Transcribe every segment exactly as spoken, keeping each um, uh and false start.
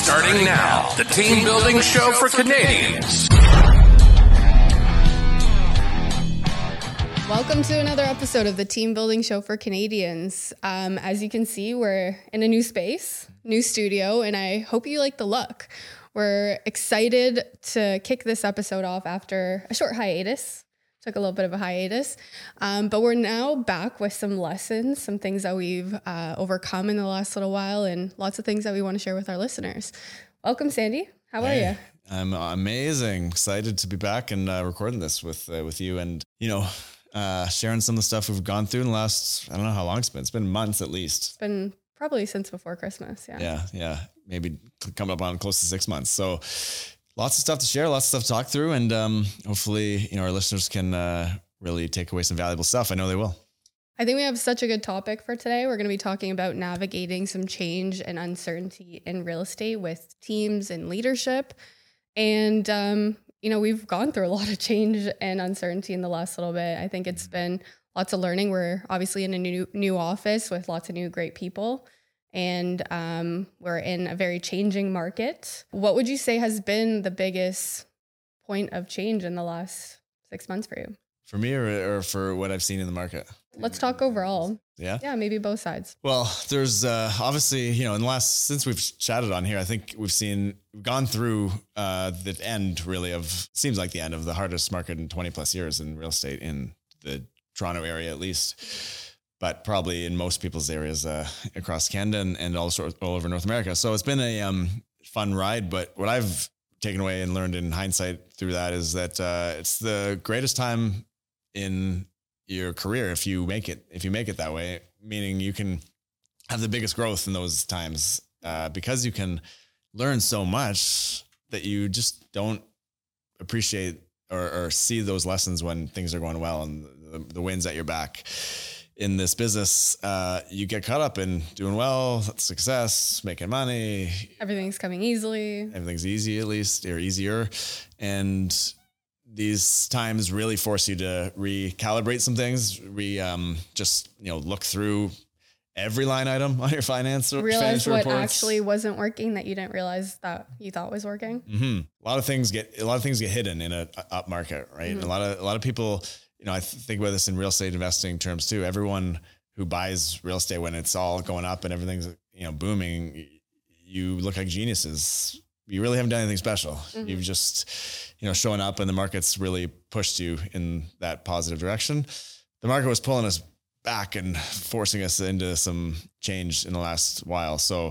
Starting now, the team building show for Canadians. Welcome to another episode of the team building show for Canadians. Um, as you can see, we're in a new space, new studio, and I hope you like the look. We're excited to kick this episode off after a short hiatus. Took a little bit of a hiatus, um, but we're now back with some lessons, some things that we've uh, overcome in the last little while, and lots of things that we want to share with our listeners. Welcome, Sandy. How are hey, you? I'm amazing. Excited to be back and uh, recording this with uh, with you, and you know, uh, sharing some of the stuff we've gone through in the last, I don't know how long it's been. It's been months at least. It's been probably since before Christmas. Yeah. Yeah. Yeah. Maybe coming up on close to six months. So lots of stuff to share, lots of stuff to talk through, and um, hopefully, you know, our listeners can uh, really take away some valuable stuff. I know they will. I think we have such a good topic for today. We're going to be talking about navigating some change and uncertainty in real estate with teams and leadership. And, um, you know, we've gone through a lot of change and uncertainty in the last little bit. I think it's been lots of learning. We're obviously in a new new office with lots of new great people. And um, we're in a very changing market. What would you say has been the biggest point of change in the last six months for you? For me or, or for what I've seen in the market? Let's talk overall. Yeah? Yeah, maybe both sides. Well, there's uh, obviously, you know, in the last, since we've chatted on here, I think we've seen, we've gone through uh, the end really of, seems like the end of the hardest market in twenty plus years in real estate in the Toronto area at least. But probably in most people's areas uh, across Canada and, and also all over North America. So it's been a um, fun ride. But what I've taken away and learned in hindsight through that is that uh, it's the greatest time in your career if you make it, if you make it that way, meaning you can have the biggest growth in those times uh, because you can learn so much that you just don't appreciate or, or see those lessons when things are going well and the, the wins at your back. In this business, uh, you get caught up in doing well, success, making money. Everything's coming easily. Everything's easy, at least, or easier. And these times really force you to recalibrate some things, re um, just, you know, look through every line item on your finance Realize what reports. actually wasn't working that you didn't realize that you thought was working. Mm-hmm. A lot of things get, a lot of things get hidden in a, a up market, right? Mm-hmm. And a lot of, a lot of people, you know, I th- think about this in real estate investing terms too. Everyone who buys real estate when it's all going up and everything's, you know, booming, you look like geniuses. You really haven't done anything special. Mm-hmm. You've just, you know, showing up and the market's really pushed you in that positive direction. The market was pulling us back and forcing us into some change in the last while. So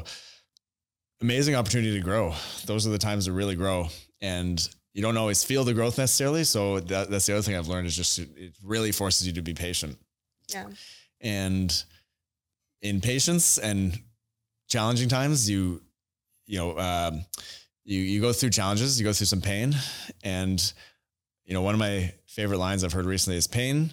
amazing opportunity to grow. Those are the times to really grow. And you don't always feel the growth necessarily. So that, that's the other thing I've learned is just, it really forces you to be patient. Yeah. And in patience and challenging times, you, you know, um, you, you go through challenges, you go through some pain. And, you know, one of my favorite lines I've heard recently is pain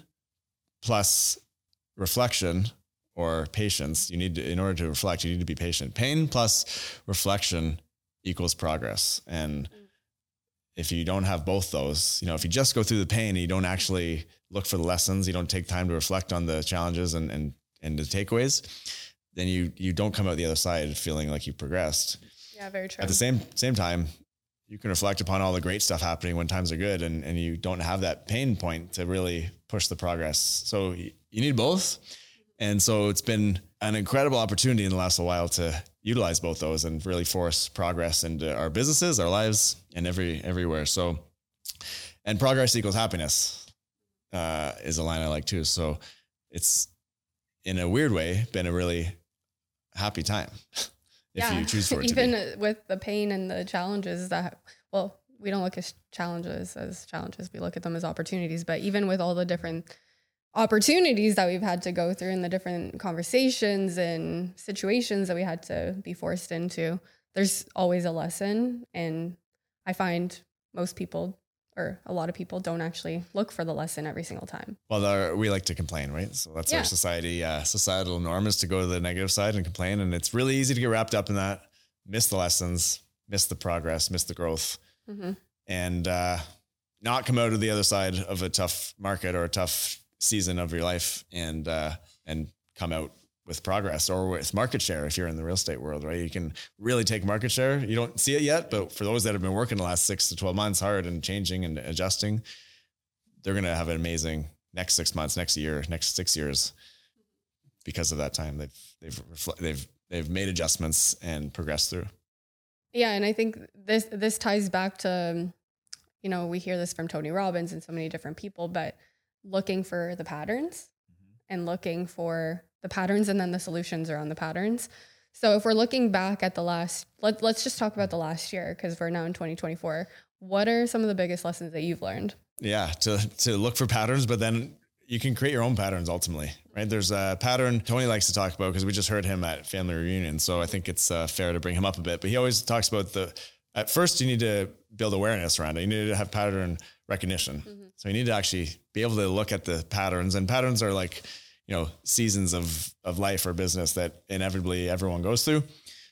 plus reflection or patience. You need to, in order to reflect, you need to be patient. Pain plus reflection equals progress. And mm. if you don't have both those, you know, if you just go through the pain and you don't actually look for the lessons, you don't take time to reflect on the challenges and, and, and the takeaways, then you, you don't come out the other side feeling like you've progressed. Yeah, very true. At the same, same time, you can reflect upon all the great stuff happening when times are good and, and you don't have that pain point to really push the progress. So you, you need both. And so it's been an incredible opportunity in the last while to utilize both those and really force progress into our businesses, our lives, and every everywhere. So, and progress equals happiness uh, is a line I like too. So it's in a weird way been a really happy time if yeah. you choose for it Even to be. with the pain and the challenges that, well, we don't look at challenges as challenges. We look at them as opportunities. But even with all the different opportunities that we've had to go through and the different conversations and situations that we had to be forced into, there's always a lesson. And I find most people or a lot of people don't actually look for the lesson every single time. Well, our, we like to complain, right? So that's yeah. our society, uh, societal norm is to go to the negative side and complain. And it's really easy to get wrapped up in that, miss the lessons, miss the progress, miss the growth, mm-hmm. and uh, not come out of the other side of a tough market or a tough season of your life and, uh, and come out with progress or with market share. If you're in the real estate world, right, you can really take market share. You don't see it yet, but for those that have been working the last six to twelve months hard and changing and adjusting, they're going to have an amazing next six months, next year, next six years because of that time. They've, they've, they've, they've made adjustments and progressed through. Yeah. And I think this, this ties back to, you know, we hear this from Tony Robbins and so many different people, but looking for the patterns mm-hmm. and looking for the patterns and then the solutions around the patterns. So if we're looking back at the last, let, let's just talk about the last year because we're now in twenty twenty-four. What are some of the biggest lessons that you've learned? Yeah, to to look for patterns, but then you can create your own patterns ultimately, right? There's a pattern Tony likes to talk about because we just heard him at family reunion. So I think it's uh, fair to bring him up a bit, but he always talks about the, at first you need to build awareness around it. You need to have pattern recognition. Mm-hmm. So you need to actually be able to look at the patterns, and patterns are like, you know, seasons of, of life or business that inevitably everyone goes through.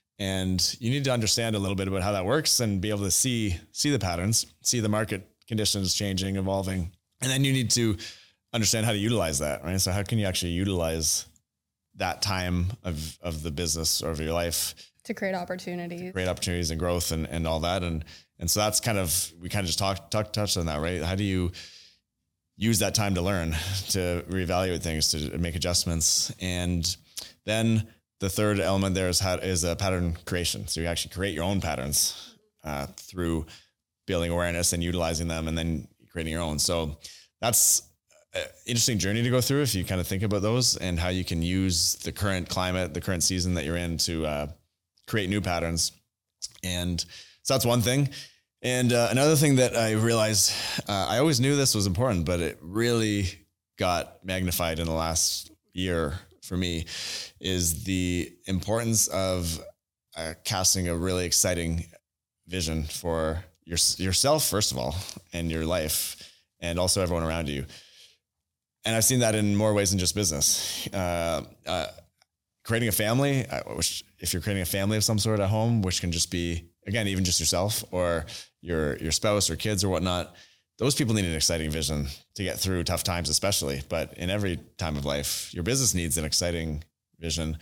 And you need to understand a little bit about how that works and be able to see, see the patterns, see the market conditions changing, evolving. And then you need to understand how to utilize that, right? So how can you actually utilize that time of, of the business or of your life to create opportunities, create opportunities and growth and, and all that. And, and so that's kind of, we kind of just talked, talked, touched on that, right? How do you use that time to learn, to reevaluate things, to make adjustments? And then the third element there is how is a pattern creation. So you actually create your own patterns uh, through building awareness and utilizing them, and then creating your own. So that's an interesting journey to go through if you kind of think about those and how you can use the current climate, the current season that you're in to uh, create new patterns. And so that's one thing. And uh, another thing that I realized, uh, I always knew this was important, but it really got magnified in the last year for me, is the importance of uh, casting a really exciting vision for your, yourself, first of all, and your life, and also everyone around you. And I've seen that in more ways than just business. Uh, uh, creating a family, which if you're creating a family of some sort at home, which can just be, again, even just yourself or your, your spouse or kids or whatnot, those people need an exciting vision to get through tough times, especially, but in every time of life, your business needs an exciting vision.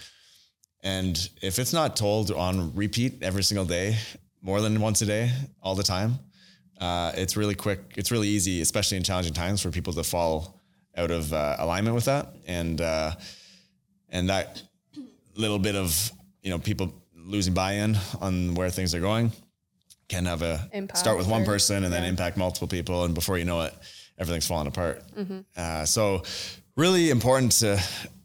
And if it's not told on repeat every single day, more than once a day, all the time, uh, it's really quick. It's really easy, especially in challenging times, for people to fall out of uh, alignment with that. And, uh, and that little bit of, you know, people losing buy-in on where things are going can have a impact, start with one person and yeah. then impact multiple people. And before you know it, everything's falling apart. Mm-hmm. Uh, so really important to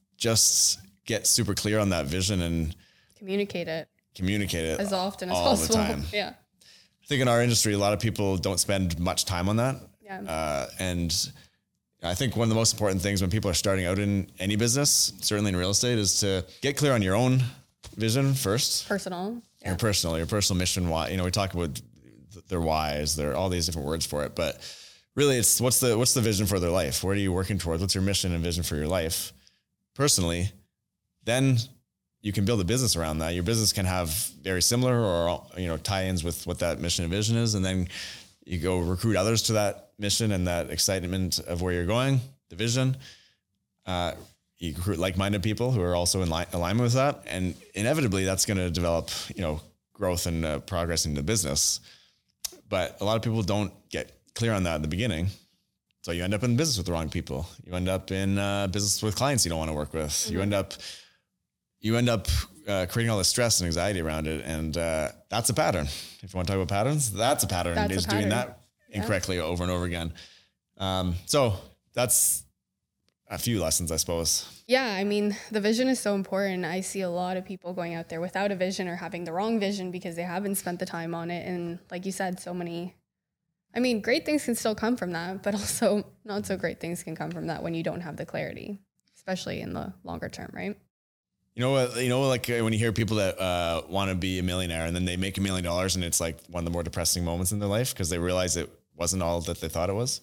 just get super clear on that vision and communicate it, communicate it as often as all possible. the time. Yeah. I think in our industry, a lot of people don't spend much time on that. Yeah. Uh, and I think one of the most important things when people are starting out in any business, certainly in real estate, is to get clear on your own vision first. Personal. Yeah. Your personal, your personal mission. Why, you know, we talk about their whys, there are all these different words for it, but really it's what's the, what's the vision for their life? What are you working towards? What's your mission and vision for your life personally? Then you can build a business around that. Your business can have very similar or, you know, tie-ins with what that mission and vision is. And then you go recruit others to that mission and that excitement of where you're going, the vision. Uh, you recruit like-minded people who are also in li- alignment with that. And inevitably that's going to develop, you know, growth and uh, progress in the business. But a lot of people don't get clear on that in the beginning. So you end up in business with the wrong people. You end up in uh, business with clients you don't want to work with. Mm-hmm. You end up, you end up uh, creating all the stress and anxiety around it. And uh, that's a pattern. If you want to talk about patterns, that's a pattern. That's is a pattern. Doing that incorrectly yeah. over and over again. Um, so that's a few lessons, I suppose. Yeah. I mean, the vision is so important. I see a lot of people going out there without a vision or having the wrong vision because they haven't spent the time on it. And like you said, so many, I mean, great things can still come from that, but also not so great things can come from that when you don't have the clarity, especially in the longer term, right? You know what, you know, like when you hear people that uh, want to be a millionaire and then they make a million dollars and it's like one of the more depressing moments in their life because they realize it wasn't all that they thought it was.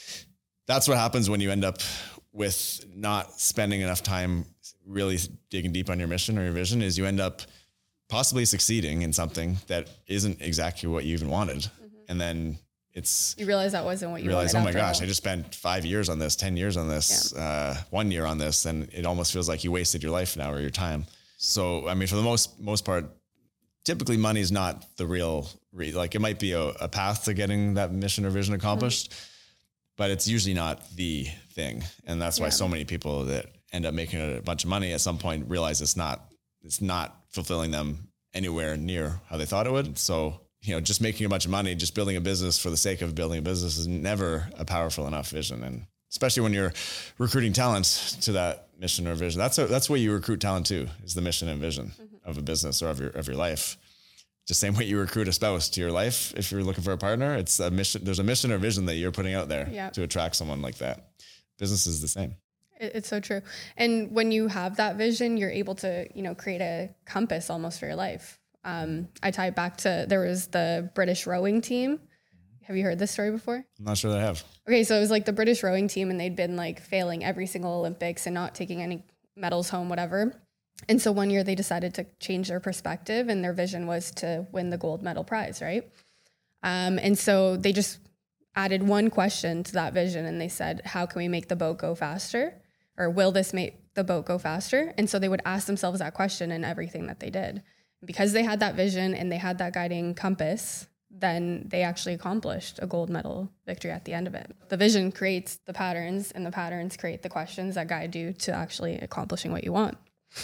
That's what happens when you end up with not spending enough time really digging deep on your mission or your vision, is you end up possibly succeeding in something that isn't exactly what you even wanted. Mm-hmm. And then it's, You realize that wasn't what you realize, wanted. oh my after gosh, all. I just spent five years on this, ten years on this, yeah. uh, one year on this. And it almost feels like you wasted your life now or your time. So, I mean, for the most, most part, typically money is not the real, re- like it might be a, a path to getting that mission or vision accomplished, mm-hmm. but it's usually not the thing. And that's why yeah. so many people that end up making a bunch of money at some point realize it's not, it's not fulfilling them anywhere near how they thought it would. So, you know, just making a bunch of money, just building a business for the sake of building a business is never a powerful enough vision. And especially when you're recruiting talent to that mission or vision, that's a, that's where you recruit talent too, is the mission and vision mm-hmm. of a business or of your, of your life. Just same way you recruit a spouse to your life. If you're looking for a partner, it's a mission. There's a mission or vision that you're putting out there yeah. to attract someone like that. Business is the same. It's so true. And when you have that vision, you're able to, you know, create a compass almost for your life. Um, I tie it back to, there was the British rowing team. Have you heard this story before? I'm not sure that I have. Okay. So it was like the British rowing team and they'd been like failing every single Olympics and not taking any medals home, whatever. And so one year they decided to change their perspective and their vision was to win the gold medal prize. Right. Um, and so they just added one question to that vision and they said, how can we make the boat go faster? Or will this make the boat go faster? And so they would ask themselves that question in everything that they did. Because they had that vision and they had that guiding compass, then they actually accomplished a gold medal victory at the end of it. The vision creates the patterns and the patterns create the questions that guide you to actually accomplishing what you want.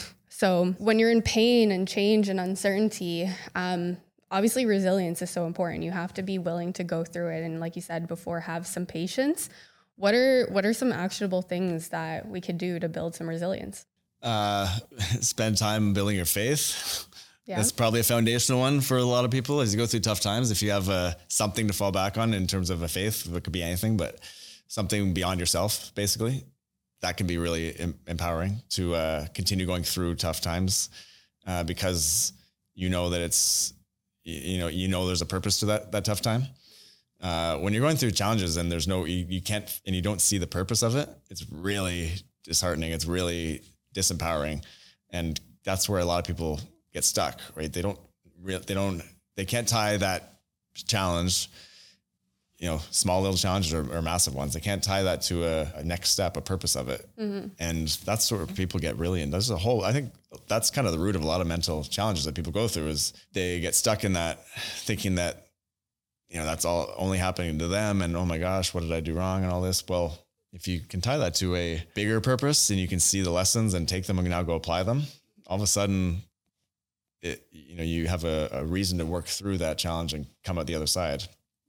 So when you're in pain and change and uncertainty, um, obviously resilience is so important. You have to be willing to go through it. And like you said before, have some patience. What are, what are some actionable things that we could do to build some resilience? Uh, spend time building your faith. Yeah. That's probably a foundational one for a lot of people as you go through tough times. If you have uh, something to fall back on in terms of a faith, it could be anything, but something beyond yourself, basically, that can be really em- empowering to uh, continue going through tough times uh, because you know that it's, you know, you know, there's a purpose to that, that tough time. Uh, when you're going through challenges and there's no, you, you can't, and you don't see the purpose of it, it's really disheartening. It's really disempowering. And that's where a lot of people get stuck, right? They don't, they don't, they can't tie that challenge, you know, small little challenges or, or massive ones. They can't tie that to a, a next step, a purpose of it. Mm-hmm. And that's where people get really, and there's a whole, I think that's kind of the root of a lot of mental challenges that people go through is they get stuck in that thinking that, you know, that's all only happening to them. And, oh my gosh, what did I do wrong and all this? Well, if you can tie that to a bigger purpose and you can see the lessons and take them and now go apply them, all of a sudden, It, you know, you have a, a reason to work through that challenge and come out the other side.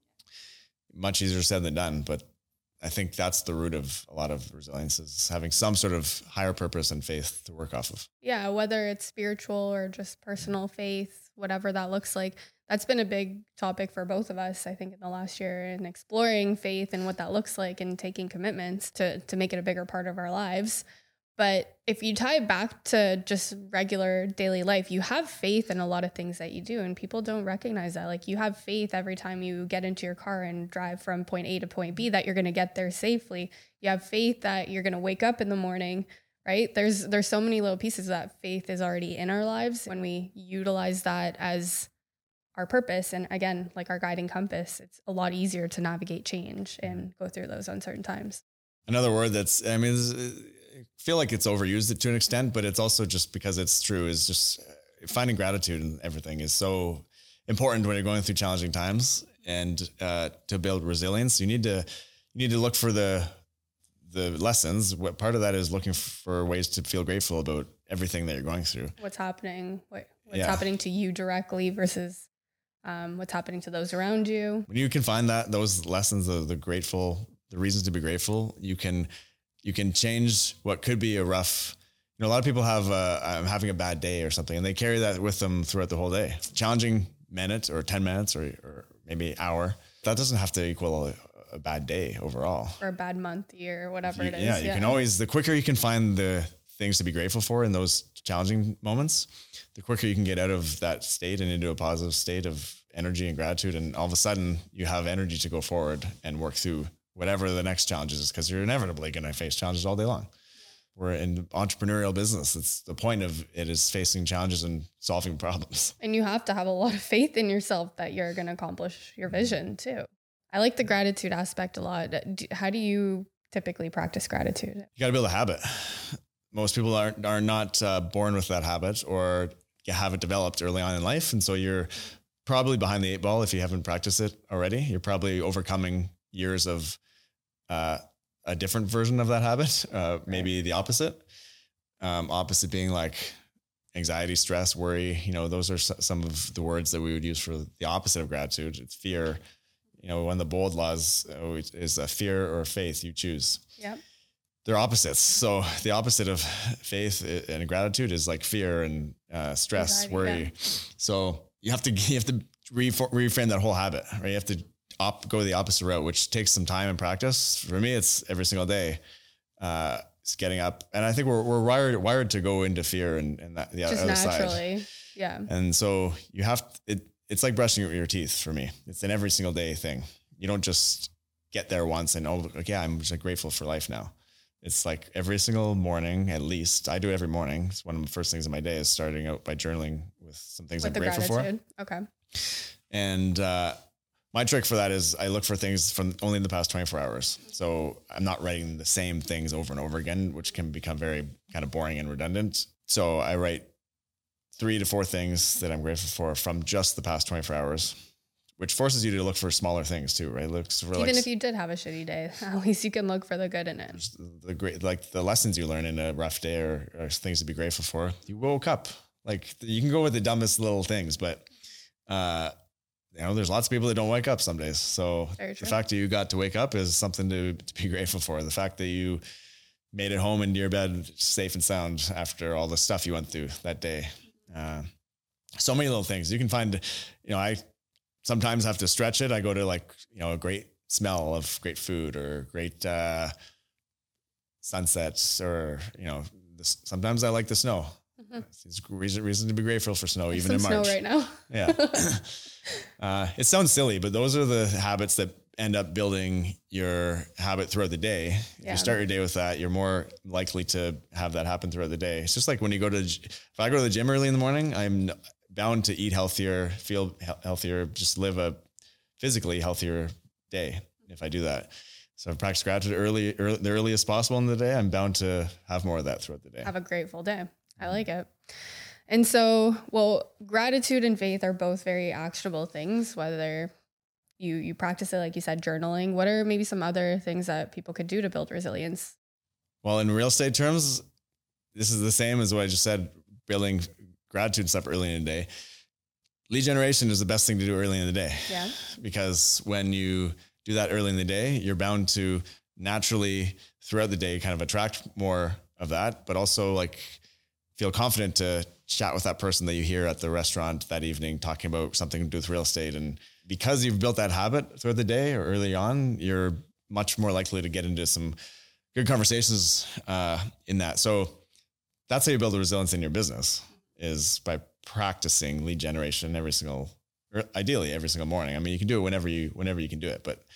Much easier said than done, but I think that's the root of a lot of resilience is having some sort of higher purpose and faith to work off of. Yeah, whether it's spiritual or just personal faith, whatever that looks like, that's been a big topic for both of us, I think, in the last year, and exploring faith and what that looks like and taking commitments to to make it a bigger part of our lives. But if you tie it back to just regular daily life, you have faith in a lot of things that you do, and people don't recognize that. Like, you have faith every time you get into your car and drive from point A to point B that you're going to get there safely. You have faith that you're going to wake up in the morning, right? There's there's so many little pieces that faith is already in our lives. When we utilize that as our purpose and, again, like our guiding compass, it's a lot easier to navigate change and go through those uncertain times. Another word that's, I mean, I feel like it's overused to an extent, but it's also just because it's true, is just finding gratitude in everything is so important when you're going through challenging times. And uh, to build resilience, you need to you need to look for the the lessons. What part of that is looking for ways to feel grateful about everything that you're going through. What's happening? What, what's yeah. happening to you directly versus um, what's happening to those around you? When you can find that those lessons, the, the grateful, the reasons to be grateful, you can. You can change what could be a rough, you know, a lot of people have, uh, I'm having a bad day or something, and they carry that with them throughout the whole day. Challenging minute or ten minutes or, or maybe hour, that doesn't have to equal a, a bad day overall. Or a bad month, year, whatever you, it is. Yeah, you yeah. can always, the quicker you can find the things to be grateful for in those challenging moments, the quicker you can get out of that state and into a positive state of energy and gratitude. And all of a sudden you have energy to go forward and work through whatever the next challenge is, because you're inevitably going to face challenges all day long. We're in entrepreneurial business. It's the point of it is facing challenges and solving problems. And you have to have a lot of faith in yourself that you're going to accomplish your vision too. I like the gratitude aspect a lot. Do, how do you typically practice gratitude? You got to build a habit. Most people are, are not uh, born with that habit or have it developed early on in life. And so you're probably behind the eight ball if you haven't practiced it already. You're probably overcoming years of uh, a different version of that habit, uh, maybe the opposite. Um, opposite being like anxiety, stress, worry. You know, those are some of the words that we would use for the opposite of gratitude. It's fear. You know, one of the bold laws is a fear or faith, you choose. Yep. They're opposites. So the opposite of faith and gratitude is like fear and uh, stress, anxiety, worry. Yeah. So you have to you have to reframe that whole habit, right? You have to op- go the opposite route, which takes some time and practice. For me, it's every single day. Uh, it's getting up, and I think we're we're wired wired to go into fear and, and that the Just other naturally, side. Yeah. And so you have it. It's like brushing your teeth for me. It's an every single day thing. You don't just get there once and oh, like, yeah, I'm just grateful for life now. It's like every single morning, at least. I do it every morning. It's one of the first things in my day is starting out by journaling with some things with I'm grateful gratitude. for. Okay. And uh, my trick for that is I look for things from only in the past twenty-four hours. So I'm not writing the same things over and over again, which can become very kind of boring and redundant. So I write three to four things that I'm grateful for from just the past twenty-four hours, which forces you to look for smaller things too, right? Looks for Even like, if you did have a shitty day, at least you can look for the good in it. The great, like the lessons you learn in a rough day or, or things to be grateful for. You woke up. Like you can go with the dumbest little things, but uh, you know, there's lots of people that don't wake up some days. So the fact that you got to wake up is something to, to be grateful for. The fact that you made it home into your bed safe and sound after all the stuff you went through that day. Uh, so many little things you can find, you know, I sometimes have to stretch it. I go to like, you know, a great smell of great food or great, uh, sunsets or, you know, this, sometimes I like the snow. Mm-hmm. It's reason, reason to be grateful for snow, There's even in March. Snow right now. Yeah. uh, it sounds silly, but those are the habits that end up building your habit throughout the day. If yeah. you start your day with that, you're more likely to have that happen throughout the day. It's just like when you go to, if I go to the gym early in the morning, I'm bound to eat healthier, feel he- healthier, just live a physically healthier day if I do that. So I've practiced gratitude early, early, the earliest possible in the day. I'm bound to have more of that throughout the day. Have a grateful day. I like it. And so, well, gratitude and faith are both very actionable things, whether you, you practice it, like you said, journaling. What are maybe some other things that people could do to build resilience? Well, in real estate terms, this is the same as what I just said, building gratitude stuff early in the day. Lead generation is the best thing to do early in the day. Yeah. Because when you do that early in the day, you're bound to naturally throughout the day kind of attract more of that, but also like feel confident to chat with that person that you hear at the restaurant that evening talking about something to do with real estate. And because you've built that habit throughout the day or early on, you're much more likely to get into some good conversations uh, in that. So that's how you build a resilience in your business, is by practicing lead generation every single, or ideally every single morning. I mean, you can do it whenever you, whenever you can do it, but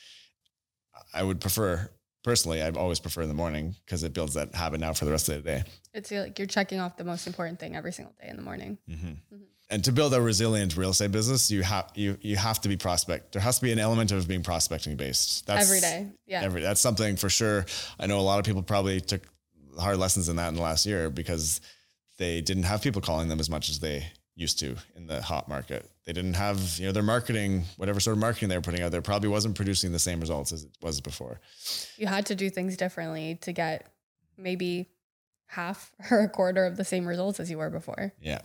I would prefer personally, I've always preferred in the morning because it builds that habit now for the rest of the day. It's like you're checking off the most important thing every single day in the morning. Mm-hmm. Mm-hmm. And to build a resilient real estate business, you have you you have to be prospect. There has to be an element of being prospecting based. That's every day. Yeah. Every that's something for sure. I know a lot of people probably took hard lessons in that in the last year because they didn't have people calling them as much as they used to in the hot market. They didn't have, you know, their marketing, whatever sort of marketing they were putting out there probably wasn't producing the same results as it was before. You had to do things differently to get maybe half or a quarter of the same results as you were before. Yeah.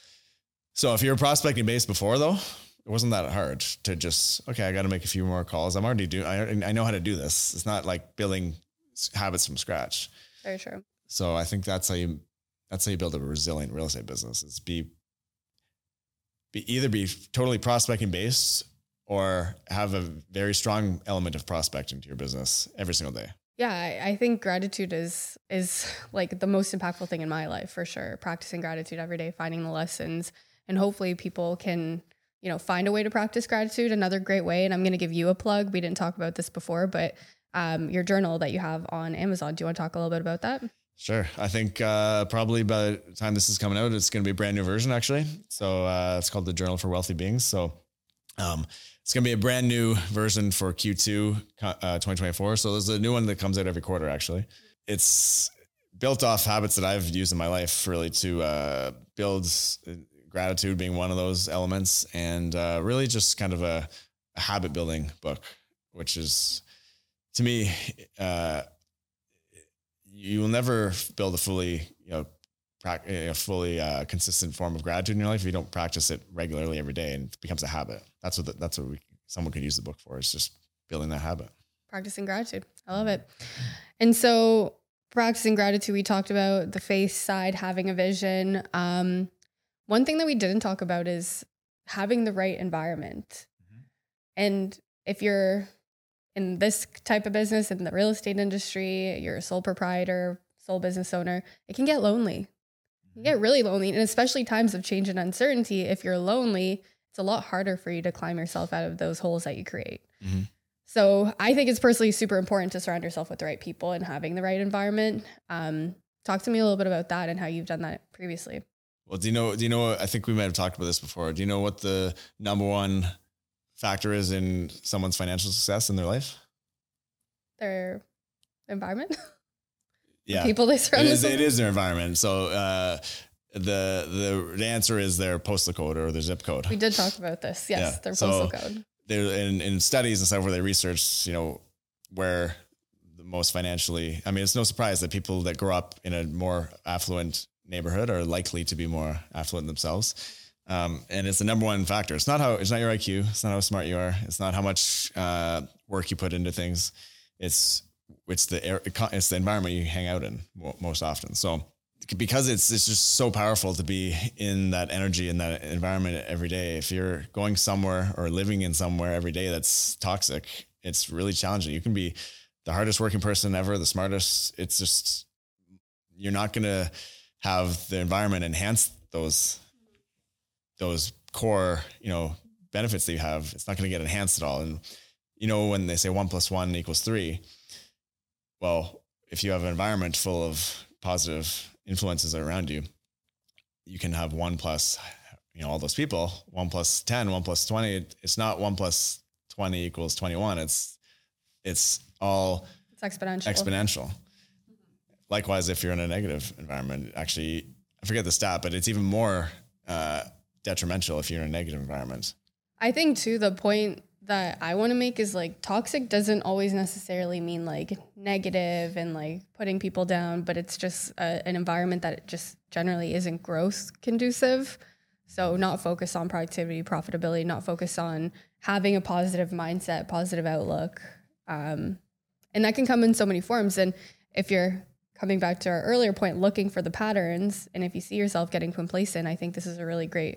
So if you're prospecting based before though, it wasn't that hard to just, okay, I got to make a few more calls. I'm already doing, I, I know how to do this. It's not like building habits from scratch. Very true. So I think that's how you, that's how you build a resilient real estate business, is be, be either be totally prospecting based or have a very strong element of prospecting to your business every single day. Yeah, I, I think gratitude is is like the most impactful thing in my life for sure. Practicing gratitude every day, finding the lessons, and hopefully people can, you know, find a way to practice gratitude. Another great way, and I'm going to give you a plug. We didn't talk about this before, but um, your journal that you have on Amazon. Do you want to talk a little bit about that? Sure. I think uh, probably by the time this is coming out, it's going to be a brand new version actually. So uh, it's called the Journal for Wealthy Beings. So Um, it's going to be a brand new version for Q two uh, twenty twenty-four. So there's a new one that comes out every quarter, actually. It's built off habits that I've used in my life really to uh, build gratitude being one of those elements, and uh, really just kind of a, a habit building book, which is, to me, uh, you will never build a fully, you know, pra- a fully uh, consistent form of gratitude in your life if you don't practice it regularly every day, and it becomes a habit. That's what the, that's what we, someone could use the book for, is just building that habit. Practicing gratitude. I love it. And so practicing gratitude, we talked about the faith side, having a vision. Um, one thing that we didn't talk about is having the right environment. Mm-hmm. And if you're in this type of business, in the real estate industry, you're a sole proprietor, sole business owner, it can get lonely. You can get really lonely. And especially times of change and uncertainty, if you're lonely, it's a lot harder for you to climb yourself out of those holes that you create. Mm-hmm. So I think it's personally super important to surround yourself with the right people and having the right environment. Um, talk to me a little bit about that and how you've done that previously. Well, do you know, do you know, I think we might have talked about this before. Do you know what the number one factor is in someone's financial success in their life? Their environment? Yeah. The people they surround it is, themselves it is their environment. So uh, the, the, the answer is their postal code or their zip code. We did talk about this. Yes. Yeah. Their postal so code. They're in, in studies and stuff where they research, you know, where the most financially, I mean, it's no surprise that people that grow up in a more affluent neighborhood are likely to be more affluent themselves. Um, and it's the number one factor. It's not how, it's not your I Q. It's not how smart you are. It's not how much uh, work you put into things. It's, it's the air, it's the environment you hang out in most often. So because it's, it's just so powerful to be in that energy, in that environment every day. If you're going somewhere or living in somewhere every day that's toxic, it's really challenging. You can be the hardest working person ever, the smartest. It's just, you're not going to have the environment enhance those, those core, you know, benefits that you have. It's not going to get enhanced at all. And, you know, when they say one plus one equals three, well, if you have an environment full of positive influences around you, you can have one plus, you know, all those people, one plus ten, one plus twenty. It's not one plus twenty equals twenty-one. It's, it's all it's exponential. exponential. Likewise, if you're in a negative environment, actually, I forget the stat, but it's even more uh, detrimental if you're in a negative environment. I think too, the point that I want to make is like toxic doesn't always necessarily mean like negative and like putting people down, but it's just a, an environment that just generally isn't growth conducive. So not focused on productivity, profitability, not focused on having a positive mindset, positive outlook. Um, and that can come in so many forms. And if you're coming back to our earlier point, looking for the patterns, and if you see yourself getting complacent, I think this is a really great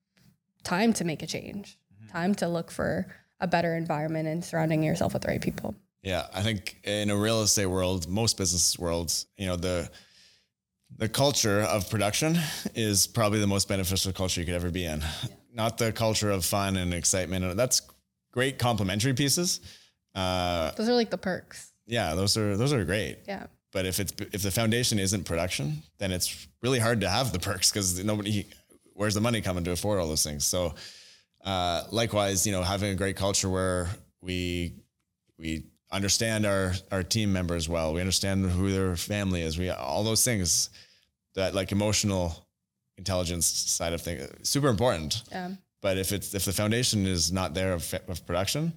time to make a change, mm-hmm. time to look for a better environment and surrounding yourself with the right people. Yeah. I think in a real estate world, most business worlds, you know, the, the culture of production is probably the most beneficial culture you could ever be in. Yeah. Not the culture of fun and excitement. That's great complementary pieces. Uh, those are like the perks. Yeah. Those are, those are great. Yeah. But if it's, if the foundation isn't production, then it's really hard to have the perks because nobody, where's the money coming to afford all those things? So, Uh, likewise, you know, having a great culture where we, we understand our, our team members well, we understand who their family is. We, all those things that like emotional intelligence side of things, super important. Yeah. But if it's, if the foundation is not there of, of production,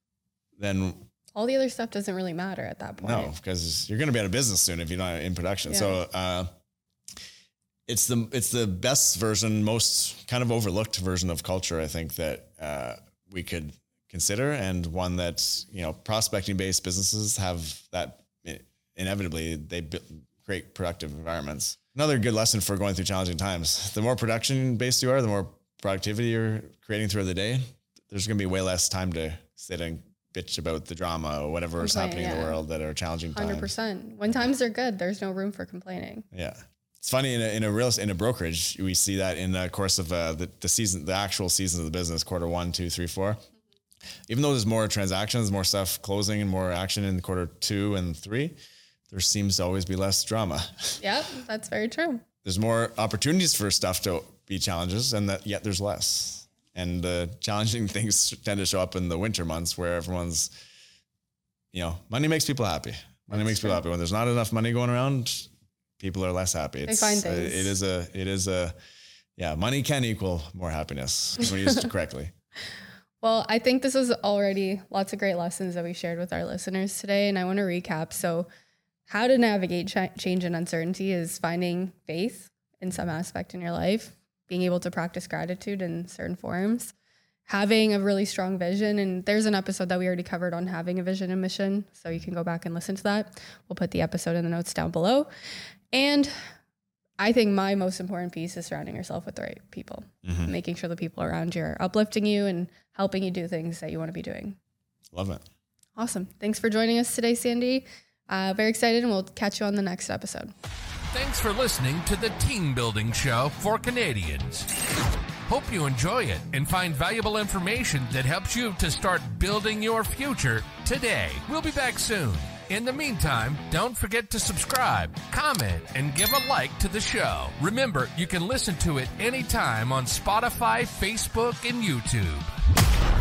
then all the other stuff doesn't really matter at that point. No, because you're going to be out of business soon if you're not in production. Yeah. So, uh, It's the it's the best version, most kind of overlooked version of culture, I think, that uh, we could consider, and one that, you know, prospecting based businesses have that inevitably they build great productive environments. Another good lesson for going through challenging times: the more production based you are, the more productivity you're creating throughout the day. There's going to be way less time to sit and bitch about the drama or whatever is happening yeah. in the world that are challenging times. one hundred percent. When times are good, there's no room for complaining. Yeah. It's funny in a, in a real, in a brokerage, we see that in the course of uh, the, the season, the actual season of the business, quarter one, two, three, four, even though there's more transactions, more stuff closing and more action in quarter two and three, there seems to always be less drama. Yep. That's very true. There's more opportunities for stuff to be challenges, and that yet there's less. And the challenging things tend to show up in the winter months where everyone's, you know, money makes people happy. Money That's makes true. people happy. When there's not enough money going around, people are less happy. It's, they find things. Uh, it is a, it is a, yeah, money can equal more happiness when used correctly. Well, I think this is already lots of great lessons that we shared with our listeners today. And I want to recap. So how to navigate ch- change and uncertainty is finding faith in some aspect in your life, being able to practice gratitude in certain forms, having a really strong vision. And there's an episode that we already covered on having a vision and mission. So you can go back and listen to that. We'll put the episode in the notes down below. And I think my most important piece is surrounding yourself with the right people, mm-hmm. making sure the people around you are uplifting you and helping you do things that you want to be doing. Love it. Awesome. Thanks for joining us today, Sandy. Uh, very excited, and we'll catch you on the next episode. Thanks for listening to the Team Building Show for Canadians. Hope you enjoy it and find valuable information that helps you to start building your future today. We'll be back soon. In the meantime, don't forget to subscribe, comment, and give a like to the show. Remember, you can listen to it anytime on Spotify, Facebook, and YouTube.